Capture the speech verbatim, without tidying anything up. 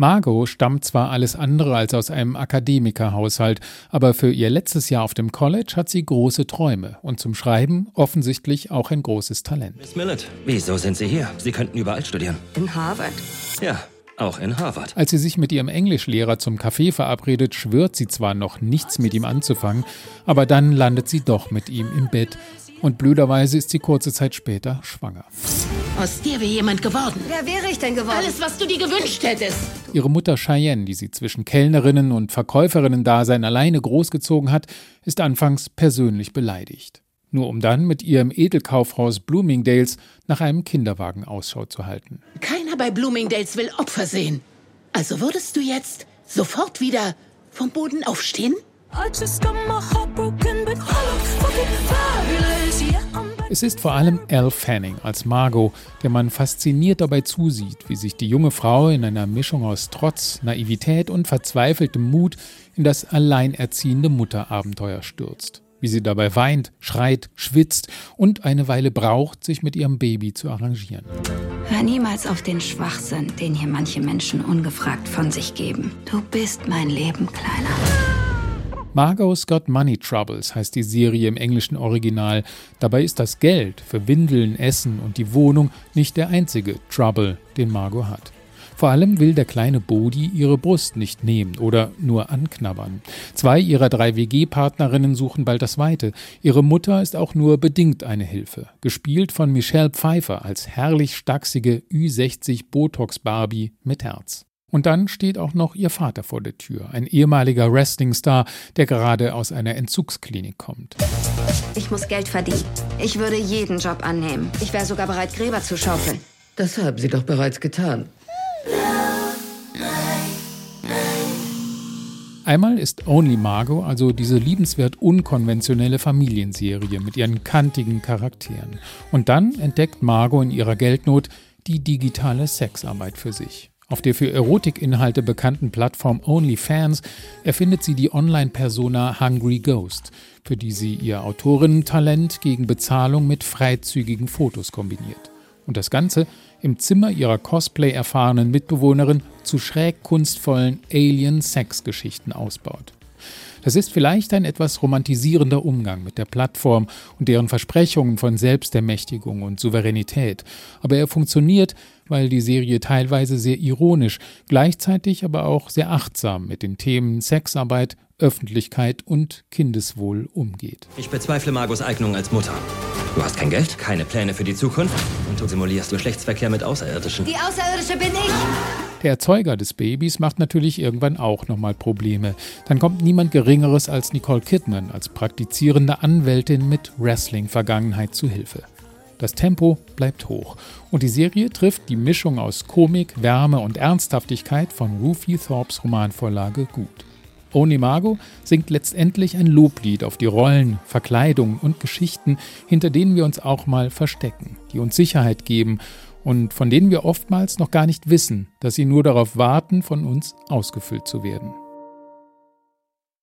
Margot stammt zwar alles andere als aus einem Akademikerhaushalt, aber für ihr letztes Jahr auf dem College hat sie große Träume und zum Schreiben offensichtlich auch ein großes Talent. Miss Millett, wieso sind Sie hier? Sie könnten überall studieren. In Harvard? Ja, auch in Harvard. Als sie sich mit ihrem Englischlehrer zum Kaffee verabredet, schwört sie zwar noch nichts mit ihm anzufangen, aber dann landet sie doch mit ihm im Bett und blöderweise ist sie kurze Zeit später schwanger. Aus dir wäre jemand geworden. Wer wäre ich denn geworden? Alles, was du dir gewünscht hättest. Ihre Mutter Cheyenne, die sie zwischen Kellnerinnen- und Verkäuferinnen-Dasein alleine großgezogen hat, ist anfangs persönlich beleidigt. Nur um dann mit ihrem Edelkaufhaus Bloomingdale's nach einem Kinderwagen Ausschau zu halten. Keiner bei Bloomingdale's will Opfer sehen. Also würdest du jetzt sofort wieder vom Boden aufstehen? Es ist vor allem Elle Fanning als Margot, der man fasziniert dabei zusieht, wie sich die junge Frau in einer Mischung aus Trotz, Naivität und verzweifeltem Mut in das alleinerziehende Mutterabenteuer stürzt. Wie sie dabei weint, schreit, schwitzt und eine Weile braucht, sich mit ihrem Baby zu arrangieren. Hör niemals auf den Schwachsinn, den hier manche Menschen ungefragt von sich geben. Du bist mein Leben, Kleiner. Margot's Got Money Troubles heißt die Serie im englischen Original. Dabei ist das Geld für Windeln, Essen und die Wohnung nicht der einzige Trouble, den Margot hat. Vor allem will der kleine Bodhi ihre Brust nicht nehmen oder nur anknabbern. Zwei ihrer drei W G-Partnerinnen suchen bald das Weite. Ihre Mutter ist auch nur bedingt eine Hilfe. Gespielt von Michelle Pfeiffer als herrlich stachsige Ü sechzig Botox-Barbie mit Herz. Und dann steht auch noch ihr Vater vor der Tür, ein ehemaliger Wrestling-Star, der gerade aus einer Entzugsklinik kommt. Ich muss Geld verdienen. Ich würde jeden Job annehmen. Ich wäre sogar bereit, Gräber zu schaufeln. Das haben Sie doch bereits getan. Einmal ist Only Margot also diese liebenswert unkonventionelle Familienserie mit ihren kantigen Charakteren. Und dann entdeckt Margot in ihrer Geldnot die digitale Sexarbeit für sich. Auf der für Erotikinhalte bekannten Plattform OnlyFans erfindet sie die Online-Persona Hungry Ghost, für die sie ihr Autorinnentalent gegen Bezahlung mit freizügigen Fotos kombiniert. Und das Ganze im Zimmer ihrer Cosplay-erfahrenen Mitbewohnerin zu schräg kunstvollen Alien-Sex-Geschichten ausbaut. Das ist vielleicht ein etwas romantisierender Umgang mit der Plattform und deren Versprechungen von Selbstermächtigung und Souveränität. Aber er funktioniert, weil die Serie teilweise sehr ironisch, gleichzeitig aber auch sehr achtsam mit den Themen Sexarbeit, Öffentlichkeit und Kindeswohl umgeht. Ich bezweifle Margots Eignung als Mutter. Du hast kein Geld, keine Pläne für die Zukunft und du simulierst Geschlechtsverkehr mit Außerirdischen. Die Außerirdische bin ich! Der Erzeuger des Babys macht natürlich irgendwann auch nochmal Probleme. Dann kommt niemand Geringeres als Nicole Kidman als praktizierende Anwältin mit Wrestling-Vergangenheit zu Hilfe. Das Tempo bleibt hoch und die Serie trifft die Mischung aus Komik, Wärme und Ernsthaftigkeit von Ruthie Thorpes Romanvorlage gut. Only Margot singt letztendlich ein Loblied auf die Rollen, Verkleidungen und Geschichten, hinter denen wir uns auch mal verstecken, die uns Sicherheit geben und von denen wir oftmals noch gar nicht wissen, dass sie nur darauf warten, von uns ausgefüllt zu werden.